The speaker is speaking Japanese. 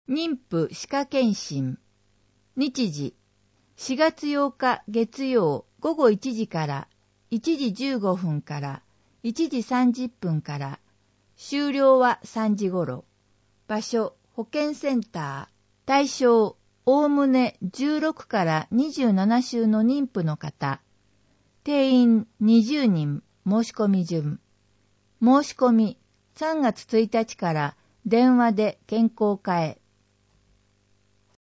妊婦歯科検診。日時、4月8日月曜午後1時から1時15分から1時30分から、終了は3時頃。場所、保健センター。対象、おおむね16から27週の妊婦の方。定員20人。申し込み順。申し込み、3月1日から電話で健康課へ。